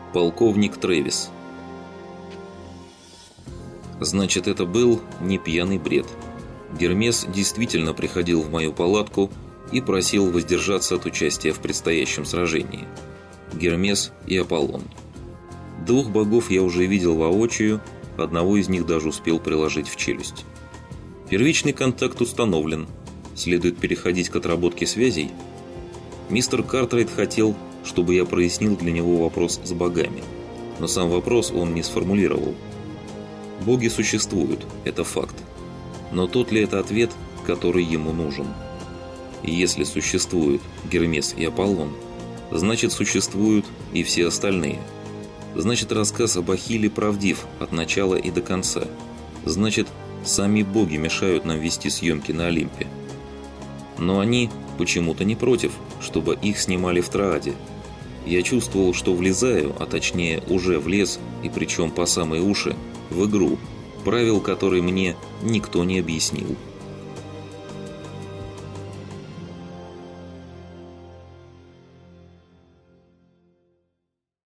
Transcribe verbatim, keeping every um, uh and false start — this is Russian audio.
Полковник Трэвис. Значит, это был не пьяный бред. Гермес действительно приходил в мою палатку и просил воздержаться от участия в предстоящем сражении. Гермес и Аполлон. Двух богов я уже видел воочию, одного из них даже успел приложить в челюсть. Первичный контакт установлен. Следует переходить к отработке связей. Мистер Картрайт хотел, чтобы я прояснил для него вопрос с богами. Но сам вопрос он не сформулировал. Боги существуют, это факт. Но тот ли это ответ, который ему нужен? Если существуют Гермес и Аполлон, значит существуют и все остальные. Значит, рассказ об Ахилле правдив от начала и до конца. Значит, сами боги мешают нам вести съемки на Олимпе. Но они почему-то не против, чтобы их снимали в Трааде. Я чувствовал, что влезаю, а точнее уже влез, и причем по самые уши, в игру, правил которой мне никто не объяснил.